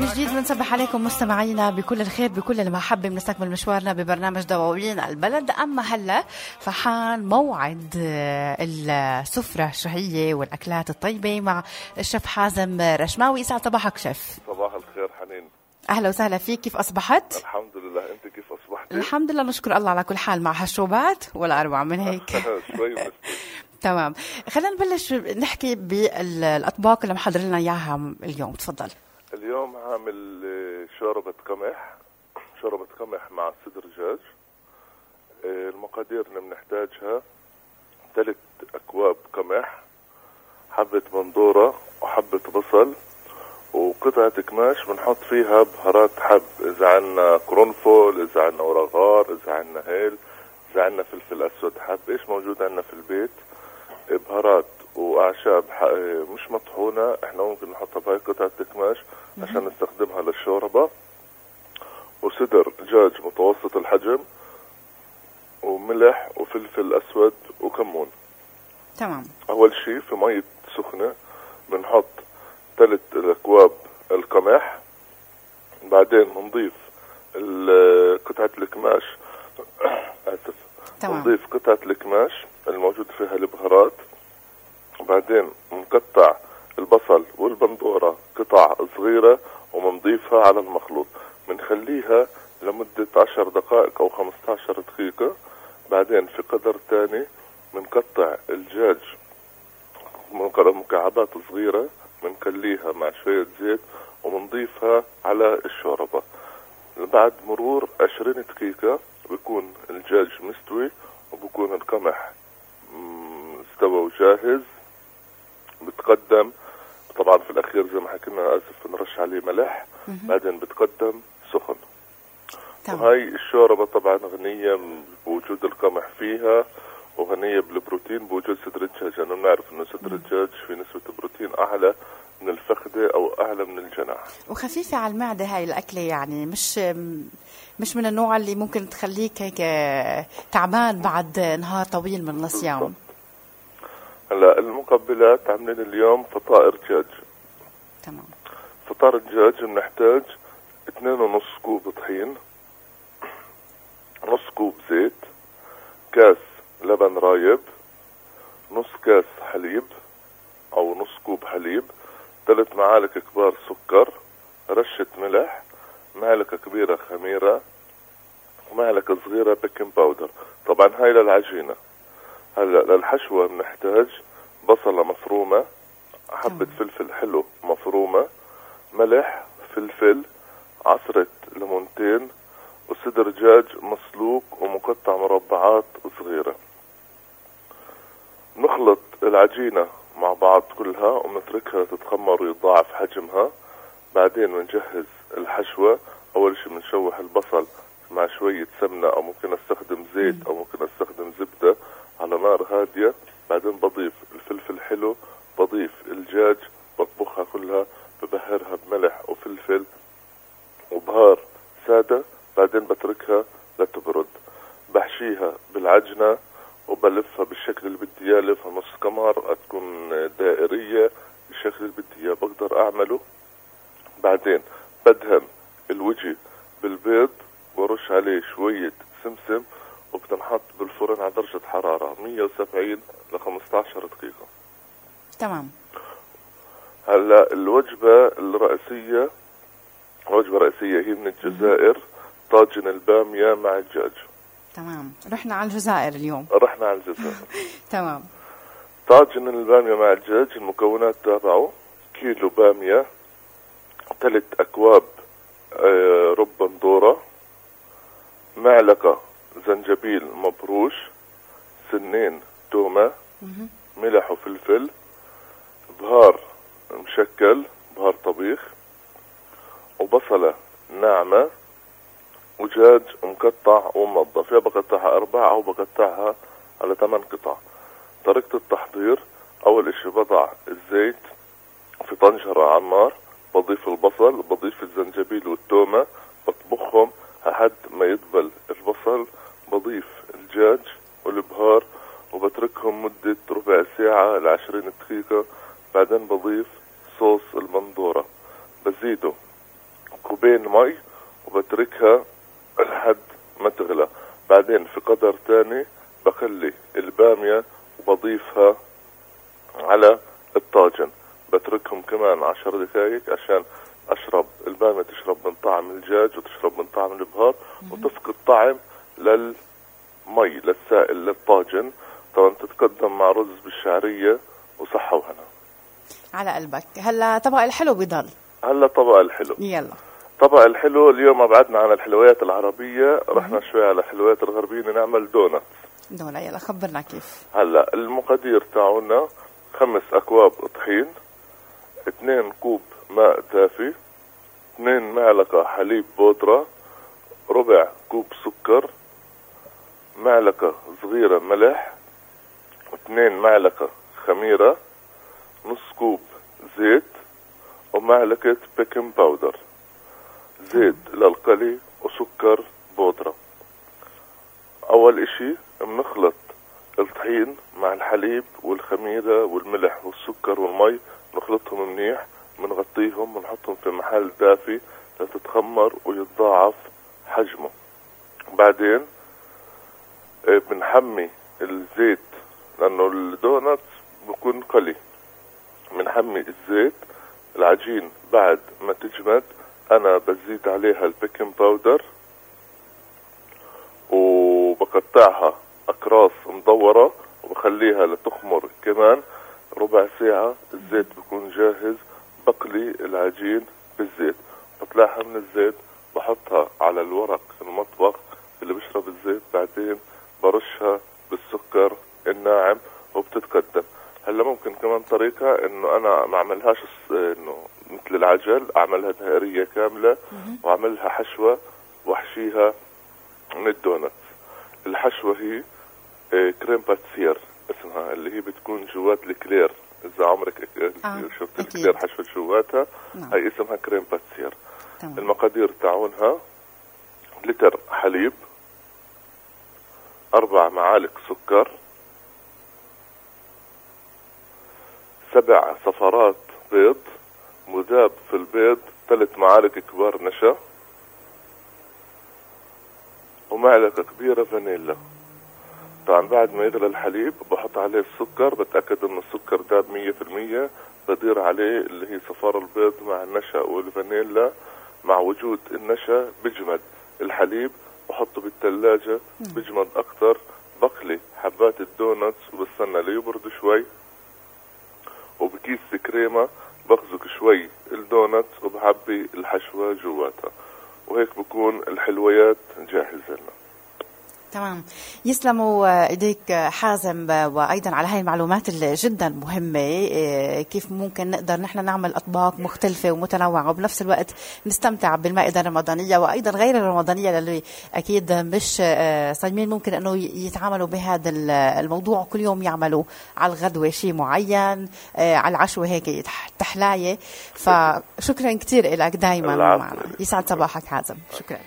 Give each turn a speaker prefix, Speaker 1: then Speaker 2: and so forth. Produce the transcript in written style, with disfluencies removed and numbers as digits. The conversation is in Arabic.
Speaker 1: من جديد بنصبح عليكم مستمعينا بكل الخير بكل المحبة. بنستكمل مشوارنا ببرنامج دواوين البلد. أما هلا فحان موعد السفرة الشهية والأكلات الطيبة مع الشيف حازم رشماوي. يسعد صباحك شيف.
Speaker 2: صباح الخير حنين.
Speaker 1: أهلا وسهلا فيك. كيف أصبحت؟
Speaker 2: الحمد لله. أنت كيف أصبحتي؟
Speaker 1: الحمد لله نشكر الله على كل حال مع هالشوبات ولا أروع من هيك.
Speaker 2: شوي
Speaker 1: تمام. خلينا نبلش نحكي بالأطباق اللي محضر لنا إياها اليوم. تفضل.
Speaker 2: اليوم عامل شوربة قمح مع صدر دجاج. المقادير اللي بنحتاجها 3 أكواب قمح، حبة بندورة وحبة بصل وقطعة كماش بنحط فيها بهارات حب، إذا عنا قرنفل، إذا عنا ورغار، إذا عنا هيل، إذا عنا فلفل أسود حب، إيش موجود عنا في البيت. بهارات وأعشاب مش مطحونة احنا ممكن نحطها بهاي قطعة كماش عشان نستخدمها للشوربة، وصدر دجاج متوسط الحجم، وملح وفلفل أسود وكمون.
Speaker 1: تمام.
Speaker 2: أول شيء في مية سخنة بنحط 3 أكواب القمح، بعدين بنضيف قطعة الكماش آسف نضيف قطعة الكماش الموجود فيها البهارات، وبعدين بنقطع البصل والبندورة قطع صغيرة وبنضيفها على المخلوط، بنخليها لمدة 10 دقائق أو 15 دقيقة. بعدين في قدر تاني بنقطع الدجاج مكعبات صغيرة، بنكليها مع شوية زيت وبنضيفها على الشوربة. بعد مرور 20 دقيقة بيكون الدجاج مستوي وبكون القمح استوى وجاهز. بتقدم طبعا في الأخير زي ما حكينا بنرش عليه ملح، بعدين بتقدم سخن. وهي الشوربة طبعا غنية بوجود القمح فيها، وغنية بالبروتين بوجود صدر الدجاج، لأنه بنعرف إنه صدر الدجاج في نسبة بروتين أعلى من الفخذة أو أعلى من الجناح،
Speaker 1: وخفيفة على المعدة. هاي الأكلة يعني مش من النوع اللي ممكن تخليك هيك تعبان بعد نهار طويل من الصيام.
Speaker 2: هلا المقبلات عاملين اليوم فطائر دجاج.
Speaker 1: تمام.
Speaker 2: فطار الدجاج بنحتاج 2.5 كوب طحين، نص كوب زيت، كاس لبن رايب، نص كاس حليب او نص كوب حليب، 3 معالق كبار سكر، رشة ملح، معلقة كبيرة خميرة، ومعلقة صغيرة بيكنج باودر. طبعا هاي للعجينة. هلا للحشوة بنحتاج بصلة مفرومة، حبة فلفل حلو مفرومة، ملح، فلفل، عصرة ليمونتين، وصدر دجاج مسلوق ومقطع مربعات صغيرة. نخلط العجينة مع بعض كلها ونتركها تتخمر ويضاعف حجمها. بعدين بنجهز الحشوة. أول شيء بنشوح البصل مع شوية سمنة، أو ممكن استخدم زيت أو ممكن استخدم زبدة على نار هادية. بعدين بضيف الفلفل الحلو، بضيف الدجاج، بطبخها كلها، ببهرها بملح وفلفل وبهار سادة. بعدين بتركها لتبرد، بحشيها بالعجنة وبلفها بالشكل اللي بدي اياه. لفها نص كمر، تكون دائرية بالشكل اللي بدي اياه بقدر اعمله. بعدين بدهن الوجه بالبيض ورش عليه شوية سمسم، وبتنحط بالفرن على درجة حرارة 170 ل 15 دقيقة.
Speaker 1: تمام.
Speaker 2: هلا الوجبة الرئيسية هي من الجزائر، طاجن البامية مع الدجاج.
Speaker 1: تمام. رحنا على الجزائر اليوم.
Speaker 2: رحنا على الجزائر.
Speaker 1: تمام.
Speaker 2: طاجن البامية مع الدجاج المكونات تابعه: كيلو بامية، 3 أكواب رب بندورة، معلقة زنجبيل مبروش، سنين تومة، ملح وفلفل، بهار مشكل، بهار طبيخ، وبصلة ناعمة، ودجاج مقطع ومنظف، يا بقطعها 4 أو بقطعها على 8 قطع. طريقة التحضير: أول إشي بضع الزيت في طنجرة على النار، بضيف البصل، بضيف الزنجبيل والتومة، بطبخهم لحد ما يدبل البصل، بضيف الدجاج والبهار وبتركهم مدة ربع ساعة ل20 دقيقة. بعدين بضيف صوص البندورة، بزيده كوبين مي وبتركها لحد ما تغلى. بعدين في قدر تاني بخلي البامية وبضيفها على الطاجن، بتركهم كمان 10 دقايق عشان البامية تشرب من طعم الدجاج وتشرب من طعم البهار وتفقد طعم للسائل للطاجن. طبعا تتقدم مع رز بالشعرية وصحة وهنا.
Speaker 1: على قلبك. هلا طبق الحلو بضل.
Speaker 2: هلا طبق الحلو.
Speaker 1: يلا
Speaker 2: طبق الحلو اليوم بعدنا عن الحلويات العربية، رحنا شوي على الحلويات الغربية، نعمل دونات.
Speaker 1: يلا خبرنا كيف.
Speaker 2: هلا المقادير تاعونا 5 أكواب طحين، 2 كوب ماء دافي، 2 معلقة حليب بودرة، ربع كوب سكر، معلقة صغيرة ملح، 2 معلقة خميرة، نص كوب زيت، ومعلقة بيكنج باودر. زيت للقلي وسكر بودرة. أول إشي بنخلط الطحين مع الحليب والخميرة والملح والسكر والمي، نخلطهم منيح، بنغطيهم ونحطهم في محل دافي لتتخمر ويتضاعف حجمه. بعدين بنحمي الزيت لأنه الدونات بكون قلي، بنحمي الزيت. العجين بعد ما تجمد أنا بزيد عليها البيكنج باودر وبقطعها أقراص مدورة وبخليها لتخمر كمان ربع ساعة. الزيت بكون جاهز، بقلي العجين بالزيت، بطلعها من الزيت بحطها على الورق المطبخ اللي بشرب الزيت، بعدين برشها بالسكر الناعم وبتتقدم. هلا ممكن كمان طريقة انه انا ما اعملهاش انه مثل العجل، اعملها دائرية كاملة واعملها حشوة واحشيها من الدونت. الحشوة هي كريم باتسير اسمها، اللي هي بتكون جوات الكلير. اذا عمرك شفت الكلير حشوة جواتها، هي اسمها كريم باتسير. المقادير تاعونها لتر حليب، 4 معالق سكر، 7 صفارات بيض مذاب في البيض، 3 معالق كبار نشا، ومعلقة كبيرة فانيلا. طبعا بعد ما يغلى الحليب بحط عليه السكر، بتأكد ان السكر داب 100%، بدير عليه اللي هي صفار البيض مع النشا والفانيلا. مع وجود النشا بجمد الحليب، بحطه بالثلاجة بجمد اكتر، بقلي حبات الدونتس وبستنى ليبرد شوي، وبكيس كريمة بخزق شوي الدونتس وبحبي الحشوة جواتها، وهيك بكون الحلويات جاهزة لنا.
Speaker 1: تمام. يسلموا ايديك حازم، وايضا على هاي المعلومات اللي جدا مهمه، كيف ممكن نقدر نحن نعمل اطباق مختلفه ومتنوعه وبنفس الوقت نستمتع بالمائده الرمضانيه وايضا غير الرمضانيه اللي اكيد مش صايمين ممكن انه يتعاملوا بهذا الموضوع كل يوم، يعملوا على الغدوه شيء معين، على العشوه هيك تحلايه. فشكرا كثير لك دائما معنا. يسعد صباحك حازم. شكرا.